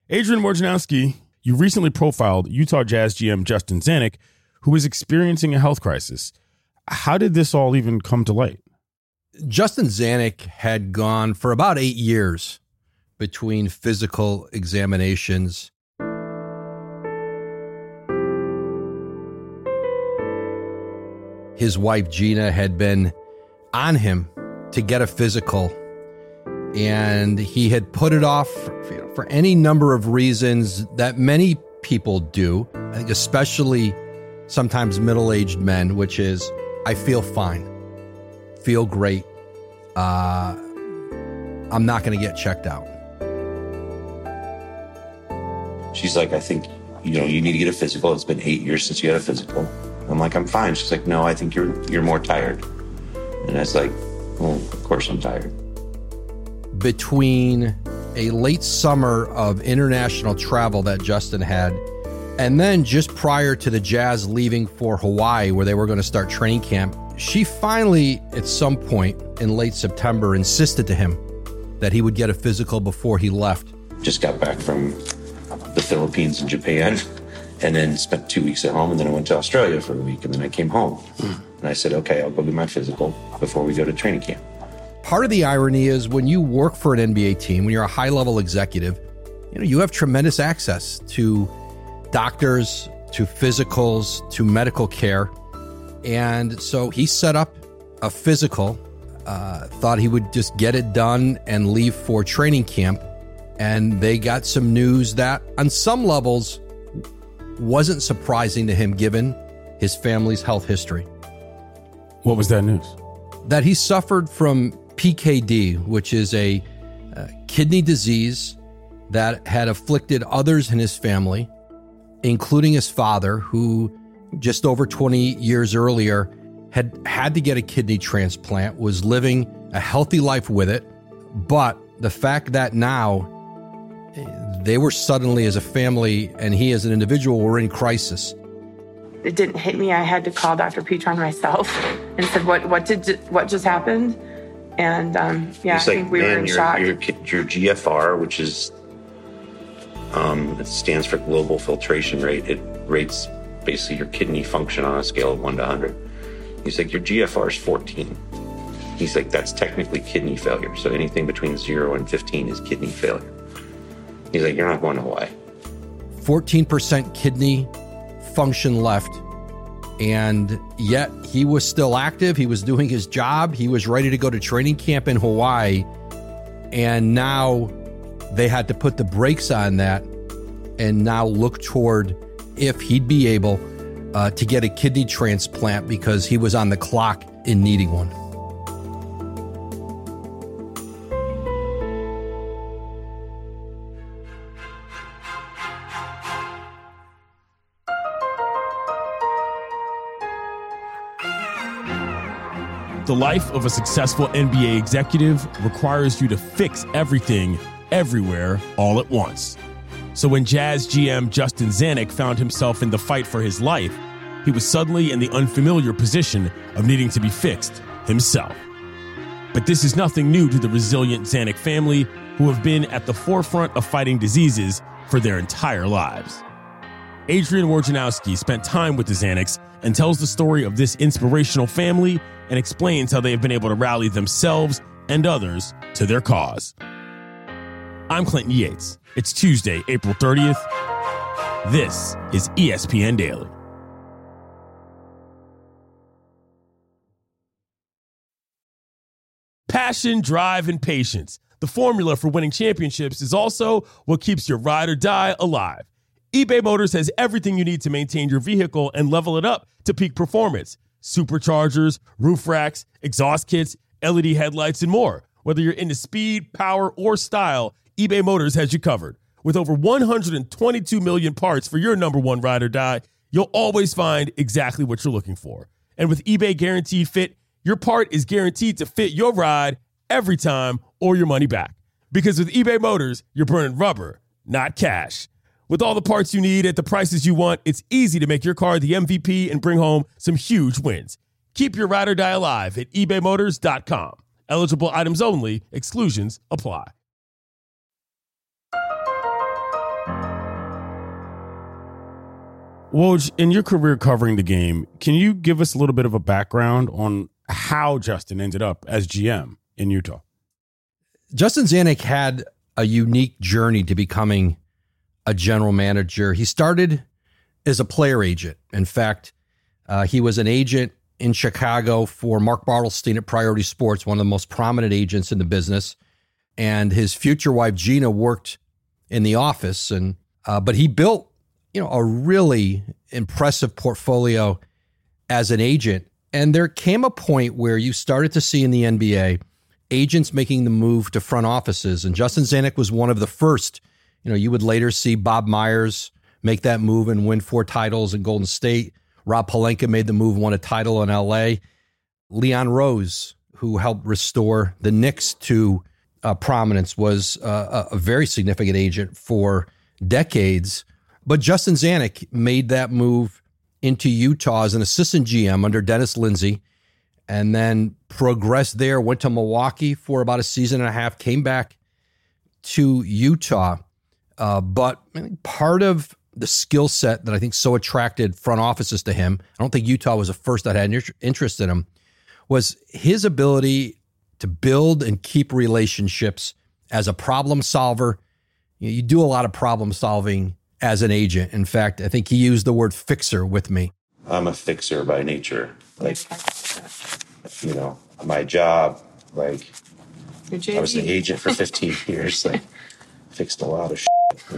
Adrian Wojnarowski, you recently profiled Utah Jazz GM Justin Zanik, who is experiencing a health crisis. How did this all even come to light? Justin Zanik had gone for about 8 years between physical examinations. His wife, Gina, had been on him to get a physical, and he had put it off for any number of reasons that many people do, I think especially sometimes middle-aged men, which is, I feel fine, feel great, I'm not going to get checked out. She's like, I think, you need to get a physical. It's been 8 years since you had a physical. I'm like, I'm fine. She's like, no, I think you're more tired. And I was like, well, of course I'm tired. Between a late summer of international travel that Justin had, and then just prior to the Jazz leaving for Hawaii, where they were going to start training camp, she finally, at some point in late September, insisted to him that he would get a physical before he left. Just got back from the Philippines and Japan, and then spent 2 weeks at home, and then I went to Australia for a week, and then I came home. And I said, okay, I'll go get my physical before we go to training camp. Part of the irony is when you work for an NBA team, when you're a high-level executive, you have tremendous access to doctors, to physicals, to medical care. And so he set up a physical, thought he would just get it done and leave for training camp. And they got some news that on some levels wasn't surprising to him given his family's health history. What was that news? That he suffered from PKD, which is a kidney disease that had afflicted others in his family, including his father, who just over 20 years earlier had to get a kidney transplant, was living a healthy life with it. But the fact that now they were suddenly, as a family and he as an individual, were in crisis. It didn't hit me. I had to call Dr. Petron myself and said, what just happened? And I think we were in shock. Your GFR, which is, it stands for global filtration rate. It rates basically your kidney function on a scale of 1 to 100. He's like, your GFR is 14. He's like, that's technically kidney failure. So anything between 0 and 15 is kidney failure. He's like, you're not going to Hawaii. 14% kidney function left. And yet he was still active. He was doing his job. He was ready to go to training camp in Hawaii. And now they had to put the brakes on that and now look toward if he'd be able to get a kidney transplant because he was on the clock in needing one. The life of a successful NBA executive requires you to fix everything, everywhere, all at once. So when Jazz GM Justin Zanik found himself in the fight for his life, he was suddenly in the unfamiliar position of needing to be fixed himself. But this is nothing new to the resilient Zanik family, who have been at the forefront of fighting diseases for their entire lives. Adrian Wojnarowski spent time with the Zaniks and tells the story of this inspirational family and explains how they have been able to rally themselves and others to their cause. I'm Clinton Yates. It's Tuesday, April 30th. This is ESPN Daily. Passion, drive, and patience. The formula for winning championships is also what keeps your ride or die alive. eBay Motors has everything you need to maintain your vehicle and level it up to peak performance. Superchargers, roof racks, exhaust kits, LED headlights, and more. Whether you're into speed, power, or style, eBay Motors has you covered. With over 122 million parts for your number one ride or die, you'll always find exactly what you're looking for. And with eBay Guaranteed Fit, your part is guaranteed to fit your ride every time or your money back. Because with eBay Motors, you're burning rubber, not cash. With all the parts you need at the prices you want, it's easy to make your car the MVP and bring home some huge wins. Keep your ride or die alive at ebaymotors.com. Eligible items only. Exclusions apply. Woj, in your career covering the game, can you give us a little bit of a background on how Justin ended up as GM in Utah? Justin Zanuck had a unique journey to becoming a general manager. He started as a player agent. In fact, he was an agent in Chicago for Mark Bartelstein at Priority Sports, one of the most prominent agents in the business. And his future wife, Gina, worked in the office. And but he built, a really impressive portfolio as an agent. And there came a point where you started to see in the NBA agents making the move to front offices. And Justin Zanuck was one of the first. You would later see Bob Myers make that move and win 4 titles in Golden State. Rob Pelinka made the move, won a title in LA. Leon Rose, who helped restore the Knicks to prominence, was a very significant agent for decades. But Justin Zanuck made that move into Utah as an assistant GM under Dennis Lindsey, and then progressed there, went to Milwaukee for about a season and a half, came back to Utah. But part of the skill set that I think so attracted front offices to him, I don't think Utah was the first that had interest in him, was his ability to build and keep relationships as a problem solver. You do a lot of problem solving as an agent. In fact, I think he used the word fixer with me. I'm a fixer by nature. My job, I was an agent for 15 years, fixed a lot of shit.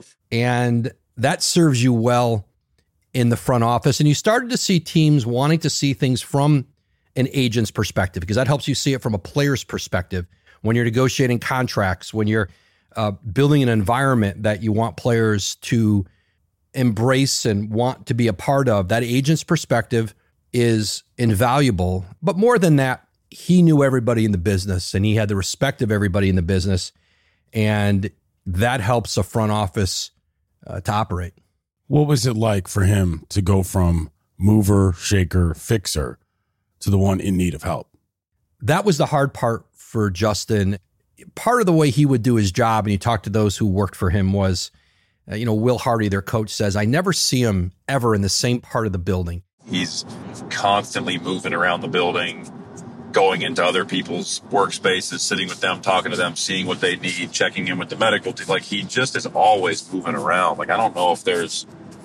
And that serves you well in the front office. And you started to see teams wanting to see things from an agent's perspective, because that helps you see it from a player's perspective. When you're negotiating contracts, when you're building an environment that you want players to embrace and want to be a part of, that agent's perspective is invaluable. But more than that, he knew everybody in the business and he had the respect of everybody in the business. And that helps a front office to operate. What was it like for him to go from mover, shaker, fixer to the one in need of help? That was the hard part for Justin. Part of the way he would do his job, and you talk to those who worked for him, was, Will Hardy, their coach, says, I never see him ever in the same part of the building. He's constantly moving around the building, going into other people's workspaces, sitting with them, talking to them, seeing what they need, checking in with the medical team. He just is always moving around. I don't know if there's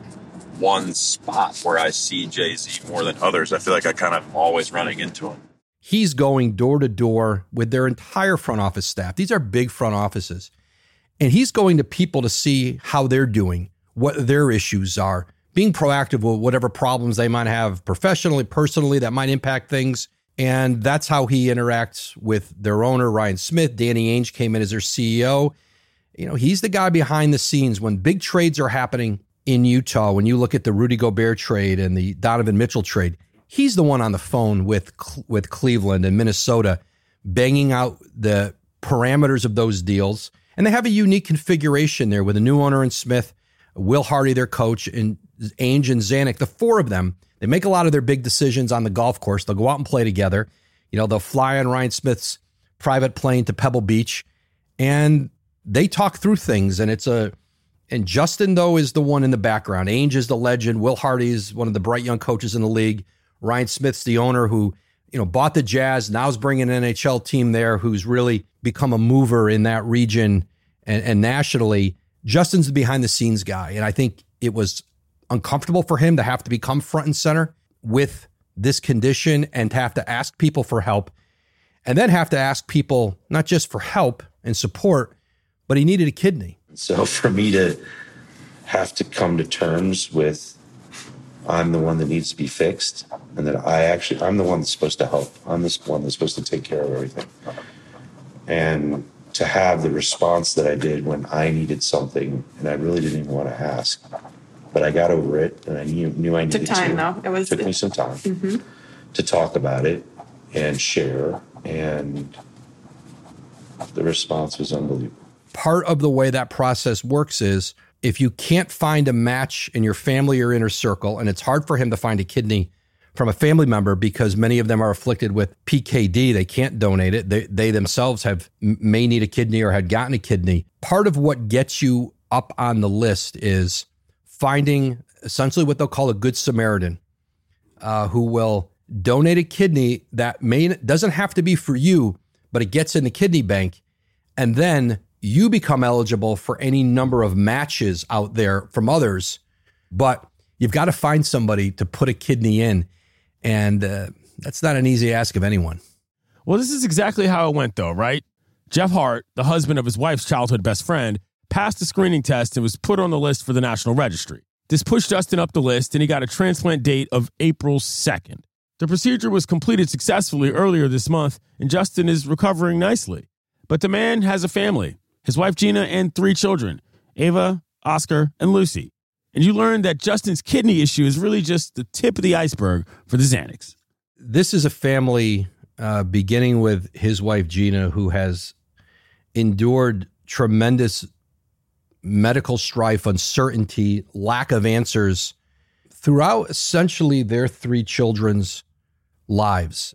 one spot where I see Jay-Z more than others. I feel like I kind of am always running into him. He's going door to door with their entire front office staff. These are big front offices. And he's going to people to see how they're doing, what their issues are, being proactive with whatever problems they might have professionally, personally, that might impact things. And that's how he interacts with their owner, Ryan Smith. Danny Ainge came in as their CEO. He's the guy behind the scenes when big trades are happening in Utah. When you look at the Rudy Gobert trade and the Donovan Mitchell trade, he's the one on the phone with Cleveland and Minnesota, banging out the parameters of those deals. And they have a unique configuration there with a new owner in Smith, Will Hardy, their coach, and Ainge and Zanuck, the 4 of them. They make a lot of their big decisions on the golf course. They'll go out and play together. They'll fly on Ryan Smith's private plane to Pebble Beach, and they talk through things. And Justin, though, is the one in the background. Ainge is the legend. Will Hardy is one of the bright young coaches in the league. Ryan Smith's the owner who, bought the Jazz, now is bringing an NHL team there, who's really become a mover in that region and nationally. Justin's the behind-the-scenes guy, and I think it was uncomfortable for him to have to become front and center with this condition and to have to ask people for help, and then have to ask people not just for help and support, but he needed a kidney. So for me to have to come to terms with I'm the one that needs to be fixed, and that I'm the one that's supposed to help. I'm the one that's supposed to take care of everything. And to have the response that I did when I needed something, and I really didn't even want to ask, but I got over it, and I knew I needed to. Took time, though. It took me some time to talk about it and share, and the response was unbelievable. Part of the way that process works is if you can't find a match in your family or inner circle, and it's hard for him to find a kidney from a family member because many of them are afflicted with PKD, they can't donate it. They themselves may need a kidney or had gotten a kidney. Part of what gets you up on the list is finding essentially what they'll call a good Samaritan, who will donate a kidney that doesn't have to be for you, but it gets in the kidney bank. And then you become eligible for any number of matches out there from others. But you've got to find somebody to put a kidney in. And that's not an easy ask of anyone. Well, this is exactly how it went, though, right? Jeff Hart, the husband of his wife's childhood best friend, passed the screening test and was put on the list for the National Registry. This pushed Justin up the list, and he got a transplant date of April 2nd. The procedure was completed successfully earlier this month, and Justin is recovering nicely. But the man has a family, his wife Gina and 3 children, Ava, Oscar, and Lucy. And you learn that Justin's kidney issue is really just the tip of the iceberg for the Xanax. This is a family beginning with his wife Gina, who has endured tremendous medical strife, uncertainty, lack of answers throughout essentially their 3 children's lives.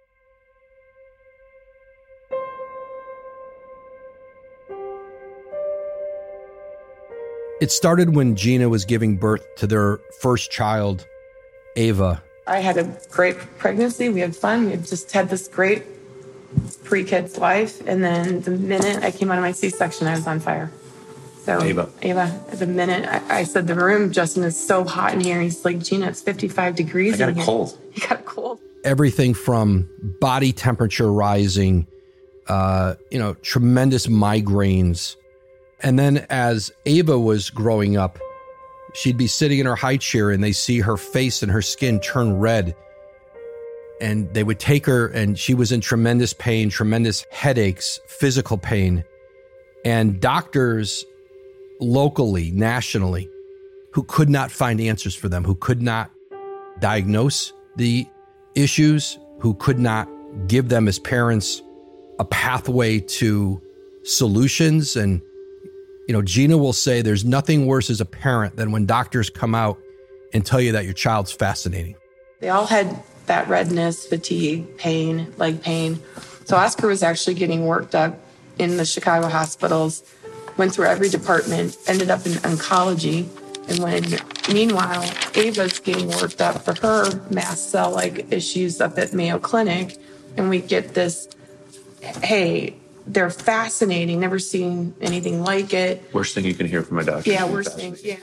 It started when Gina was giving birth to their first child, Ava. I had a great pregnancy. We had fun. We just had this great pre-kids life. And then the minute I came out of my C-section, I was on fire. So Ava, the minute I said the room, Justin, is so hot in here. He's like, Gina, it's 55 degrees. I got a cold. He got a cold. Everything from body temperature rising, tremendous migraines. And then as Ava was growing up, she'd be sitting in her high chair and they see her face and her skin turn red. And they would take her and she was in tremendous pain, tremendous headaches, physical pain. And doctors locally, nationally, who could not find answers for them, who could not diagnose the issues, who could not give them as parents a pathway to solutions. And Gina will say there's nothing worse as a parent than when doctors come out and tell you that your child's fascinating. They all had that redness, fatigue, pain, leg pain. So Oscar was actually getting worked up in the Chicago hospitals, went through every department, ended up in oncology. And meanwhile, Ava's getting worked up for her mast cell-like issues up at Mayo Clinic. And we get this, hey, they're fascinating, never seen anything like it. Worst thing you can hear from a doctor. Yeah, worst thing, yeah.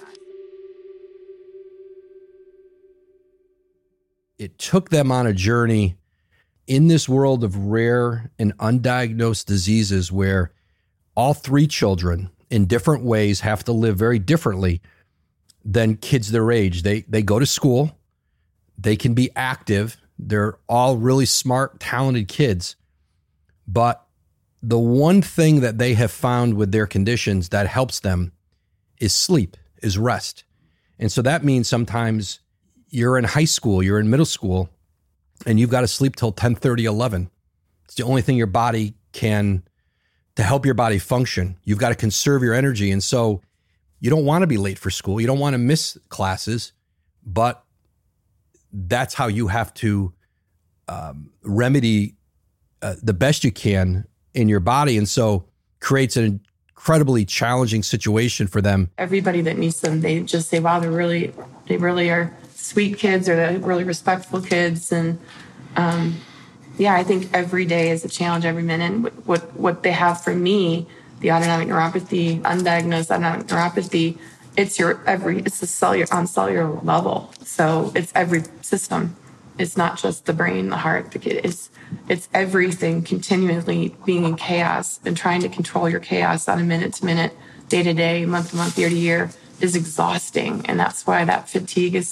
It took them on a journey in this world of rare and undiagnosed diseases where all 3 children in different ways have to live very differently than kids their age. They go to school, they can be active, they're all really smart, talented kids, but the one thing that they have found with their conditions that helps them is sleep, is rest. And so that means sometimes you're in high school, you're in middle school, and you've got to sleep till 10:30, 11. It's the only thing your body can, to help your body function. You've got to conserve your energy. And so you don't want to be late for school. You don't want to miss classes, but that's how you have to remedy the best you can in your body. And so creates an incredibly challenging situation for them. Everybody that meets them, they just say, wow, they really are sweet kids, or they're really respectful kids. And I think every day is a challenge, every minute. What they have for me, the autonomic neuropathy, undiagnosed autonomic neuropathy, it's on cellular level. So it's every system. It's not just the brain, the heart, the kid. It's everything continually being in chaos, and trying to control your chaos on a minute to minute, day to day, month to month, year to year is exhausting. And that's why that fatigue is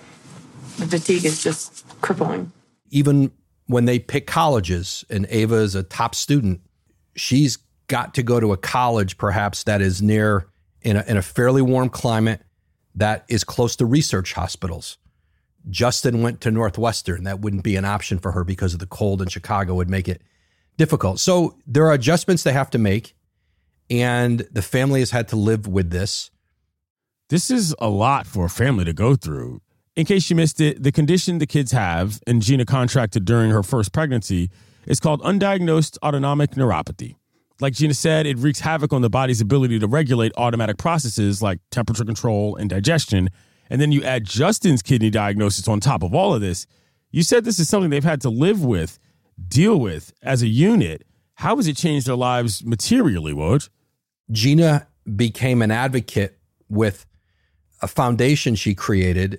just crippling. Even when they pick colleges, and Ava is a top student, she's got to go to a college perhaps that is near in a fairly warm climate that is close to research hospitals. Justin went to Northwestern. That wouldn't be an option for her because of the cold in Chicago would make it difficult. So there are adjustments they have to make, and the family has had to live with this. This is a lot for a family to go through. In case you missed it, the condition the kids have, and Gina contracted during her first pregnancy, is called undiagnosed autonomic neuropathy. Like Gina said, it wreaks havoc on the body's ability to regulate automatic processes like temperature control and digestion, and then you add Justin's kidney diagnosis on top of all of this, you said this is something they've had to live with, deal with as a unit. How has it changed their lives materially, Woj? Gina became an advocate with a foundation she created.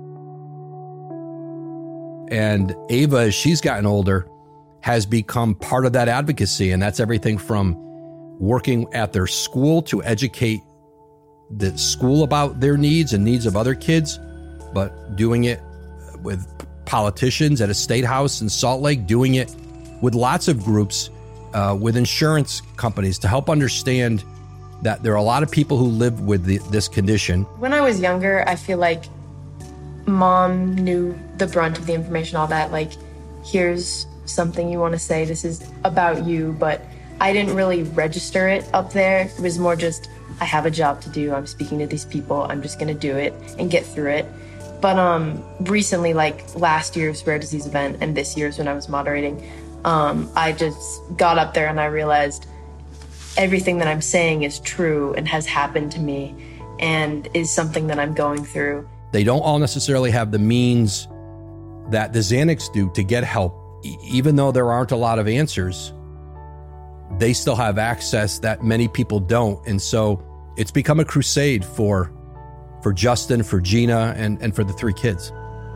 And Ava, as she's gotten older, has become part of that advocacy. And that's everything from working at their school to educate the school about their needs and needs of other kids, but doing it with politicians at a state house in Salt Lake, doing it with lots of groups, with insurance companies to help understand that there are a lot of people who live with this condition. When I was younger, I feel like mom knew the brunt of the information, all that, like, here's something you want to say, this is about you, but I didn't really register it up there. It was more just, I have a job to do, I'm speaking to these people, I'm just going to do it and get through it. But recently, like last year's rare disease event and this year's when I was moderating, I just got up there and I realized everything that I'm saying is true and has happened to me and is something that I'm going through. They don't all necessarily have the means that the Xanax do to get help. Even though there aren't a lot of answers, they still have access that many people don't. And so it's become a crusade for Justin, for Gina, and for the three kids.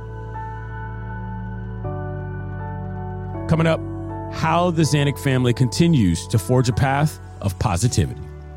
Coming up, how the Zanuck family continues to forge a path of positivity.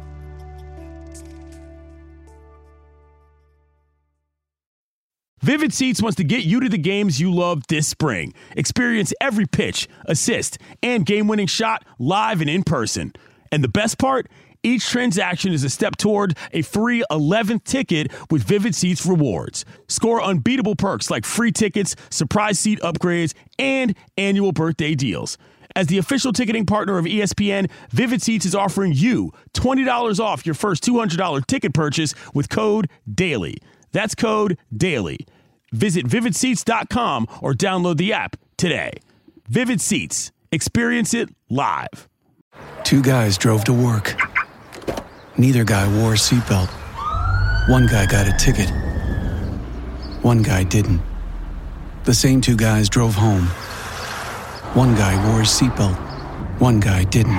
Vivid Seats wants to get you to the games you love this spring. Experience every pitch, assist, and game-winning shot live and in person. And the best part? Each transaction is a step toward a free 11th ticket with Vivid Seats rewards. Score unbeatable perks like free tickets, surprise seat upgrades, and annual birthday deals. As the official ticketing partner of ESPN, Vivid Seats is offering you $20 off your first $200 ticket purchase with code DAILY. That's code DAILY. Visit vividseats.com or download the app today. Vivid Seats. Experience it live. Two guys drove to work. Neither guy wore a seatbelt. One guy got a ticket. One guy didn't. The same two guys drove home. One guy wore his seatbelt. One guy didn't.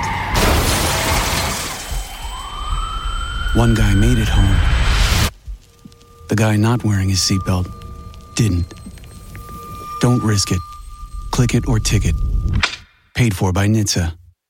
One guy made it home. The guy not wearing his seatbelt didn't. Don't risk it. Click it or ticket. Paid for by NHTSA.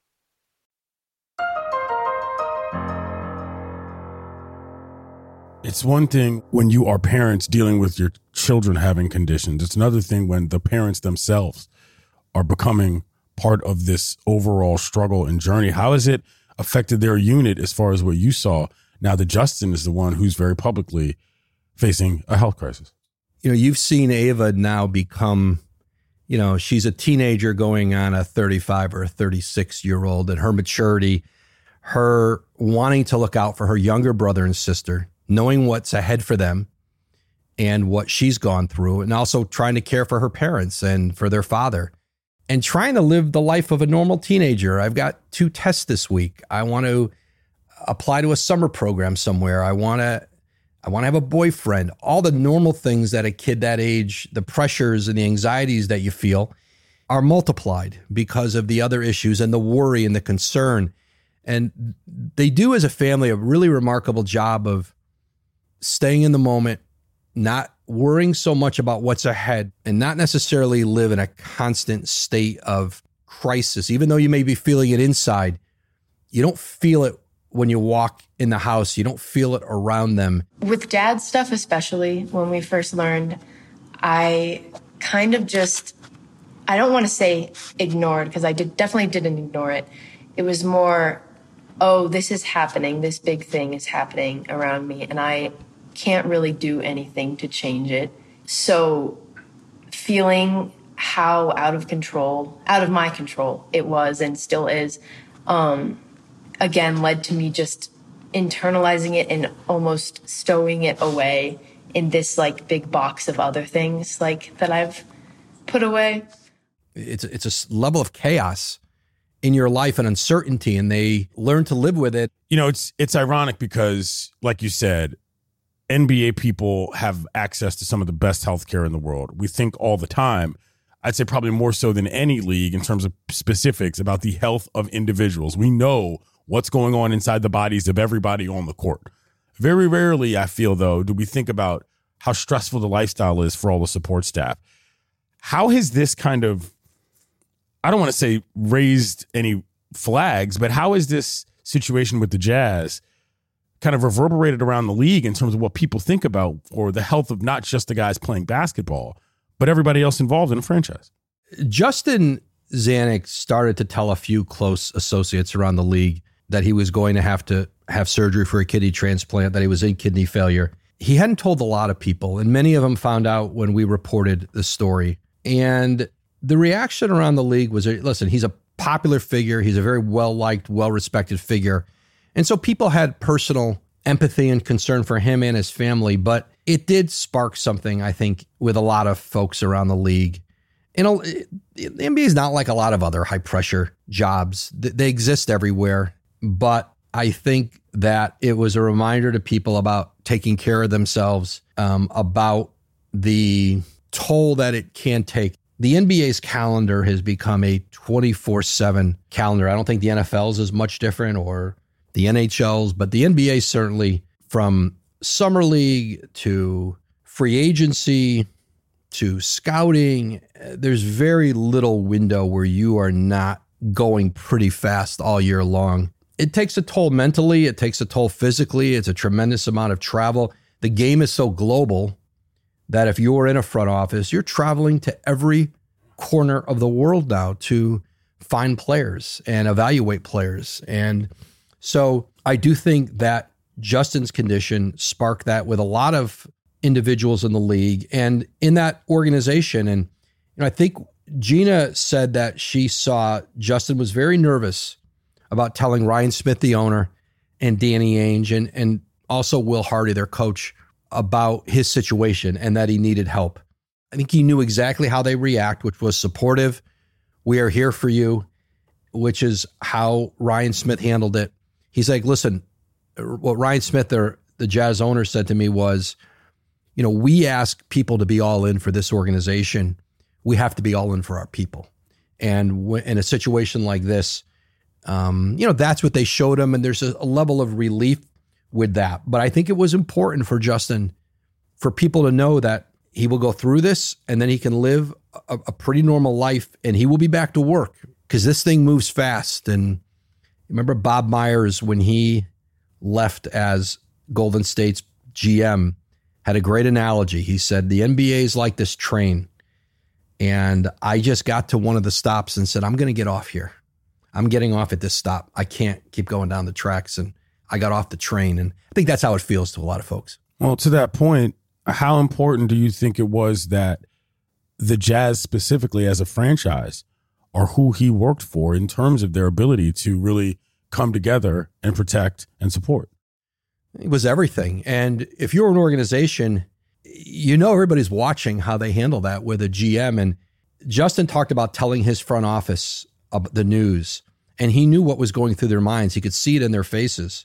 It's one thing when you are parents dealing with your children having conditions. It's another thing when the parents themselves are becoming part of this overall struggle and journey. How has it affected their unit as far as what you saw now that Justin is the one who's very publicly facing a health crisis? You know, you've seen Ava now become, you know, she's a teenager going on a 35 or a 36-year-old, and her maturity, her wanting to look out for her younger brother and sister, knowing what's ahead for them and what she's gone through, and also trying to care for her parents and for their father, and trying to live the life of a normal teenager. I've got 2 tests this week. I want to apply to a summer program somewhere. I want to have a boyfriend. All the normal things that a kid that age, the pressures and the anxieties that you feel are multiplied because of the other issues and the worry and the concern. And they do, as a family, a really remarkable job of staying in the moment, not worrying so much about what's ahead, and not necessarily live in a constant state of crisis. Even though you may be feeling it inside, you don't feel it when you walk in the house. You don't feel it around them. With Dad's stuff, especially when we first learned, I kind of just, I don't want to say ignored, because I definitely didn't ignore it. It was more, oh, this is happening. This big thing is happening around me, and I can't really do anything to change it. So feeling how out of my control it was and still is, again, led to me just internalizing it and almost stowing it away in this like big box of other things like that I've put away. It's a level of chaos in your life and uncertainty, and they learn to live with it. You know, it's ironic because, like you said, NBA people have access to some of the best healthcare in the world. We think all the time, I'd say probably more so than any league in terms of specifics about the health of individuals. We know what's going on inside the bodies of everybody on the court. Very rarely, I feel, though, do we think about how stressful the lifestyle is for all the support staff. How has this kind of, I don't want to say raised any flags, but how is this situation with the Jazz kind of reverberated around the league in terms of what people think about for the health of not just the guys playing basketball, but everybody else involved in a franchise? Justin Zanuck started to tell a few close associates around the league that he was going to have surgery for a kidney transplant, that he was in kidney failure. He hadn't told a lot of people, and many of them found out when we reported the story. And the reaction around the league was, listen, he's a popular figure. He's a very well-liked, well-respected figure. And so people had personal empathy and concern for him and his family, but it did spark something, I think, with a lot of folks around the league. The NBA is not like a lot of other high-pressure jobs. They exist everywhere, but I think that it was a reminder to people about taking care of themselves, about the toll that it can take. The NBA's calendar has become a 24/7 calendar. I don't think the NFL's is much different, or the NHL's, but the NBA certainly, from summer league to free agency to scouting, there's very little window where you are not going pretty fast all year long. It takes a toll mentally. It takes a toll physically. It's a tremendous amount of travel. The game is so global that if you're in a front office, you're traveling to every corner of the world now to find players and evaluate players. And so I do think that Justin's condition sparked that with a lot of individuals in the league and in that organization. And I think Gina said that she saw Justin was very nervous about telling Ryan Smith, the owner, and Danny Ainge, and also Will Hardy, their coach, about his situation and that he needed help. I think he knew exactly how they react, which was supportive. We are here for you, which is how Ryan Smith handled it. He's like, listen, what Ryan Smith, the Jazz owner, said to me was, we ask people to be all in for this organization. We have to be all in for our people. And in a situation like this, that's what they showed him. And there's a level of relief with that. But I think it was important for Justin, for people to know that he will go through this and then he can live a pretty normal life and he will be back to work, because this thing moves fast. And remember Bob Myers, when he left as Golden State's GM, had a great analogy. He said, the NBA is like this train. And I just got to one of the stops and said, I'm going to get off here. I'm getting off at this stop. I can't keep going down the tracks. And I got off the train. And I think that's how it feels to a lot of folks. Well, to that point, how important do you think it was that the Jazz specifically as a franchise are who he worked for in terms of their ability to really come together and protect and support? It was everything. And if you're an organization, everybody's watching how they handle that with a GM. And Justin talked about telling his front office the news, and he knew what was going through their minds. He could see it in their faces.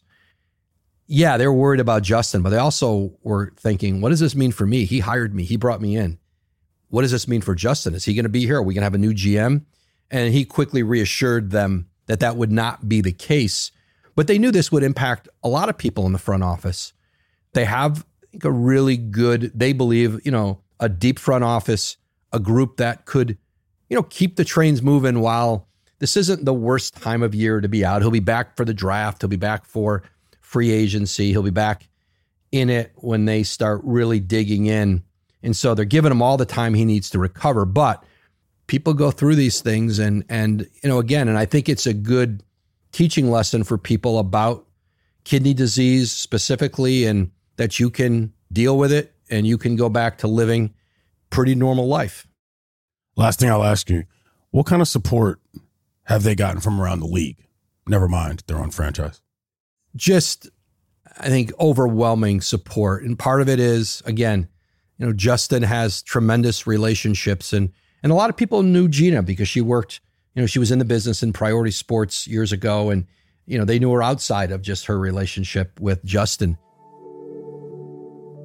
Yeah, they were worried about Justin, but they also were thinking, what does this mean for me? He hired me. He brought me in. What does this mean for Justin? Is he going to be here? Are we going to have a new GM? And he quickly reassured them that that would not be the case. But they knew this would impact a lot of people in the front office. They have a really good, they believe, a deep front office, a group that could, keep the trains moving while this isn't the worst time of year to be out. He'll be back for the draft. He'll be back for free agency. He'll be back in it when they start really digging in. And so they're giving him all the time he needs to recover. But people go through these things and again, and I think it's a good teaching lesson for people about kidney disease specifically, and that you can deal with it and you can go back to living pretty normal life. Last thing I'll ask you, what kind of support have they gotten from around the league? Never mind their own franchise. Just, I think, overwhelming support. And part of it is, again, Justin has tremendous relationships, and a lot of people knew Gina because she worked, she was in the business in Priority Sports years ago, and, they knew her outside of just her relationship with Justin.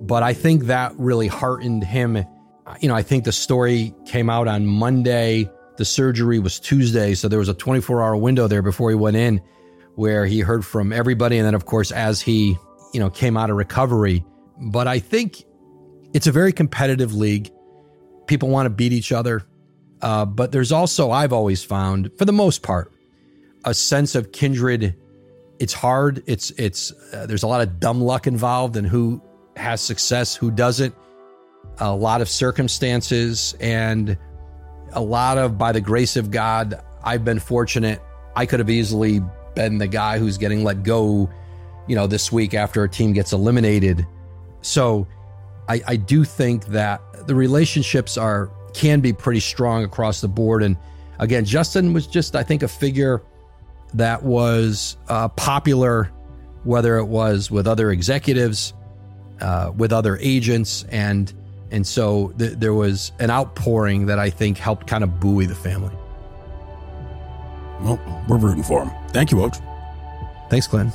But I think that really heartened him. You know, I think the story came out on Monday. The surgery was Tuesday. So there was a 24-hour window there before he went in where he heard from everybody. And then, of course, as he, came out of recovery. But I think it's a very competitive league. People want to beat each other. But there's also, I've always found, for the most part, a sense of kindred. It's hard. There's a lot of dumb luck involved in who has success, who doesn't. A lot of circumstances and a lot of, by the grace of God, I've been fortunate. I could have easily been the guy who's getting let go, this week after a team gets eliminated. So I do think that the relationships can be pretty strong across the board. And again, Justin was just, I think, a figure that was popular, whether it was with other executives, with other agents, and so there was an outpouring that I think helped kind of buoy the family. Well, we're rooting for him. Thank you, Woj. Thanks, Glenn.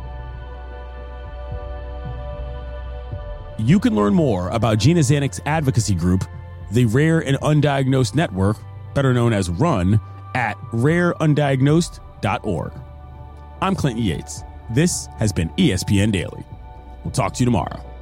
You can learn more about Gina Zanuck's advocacy group, the Rare and Undiagnosed Network, better known as RUN, at rareundiagnosed.org. I'm Clinton Yates. This has been ESPN Daily. We'll talk to you tomorrow.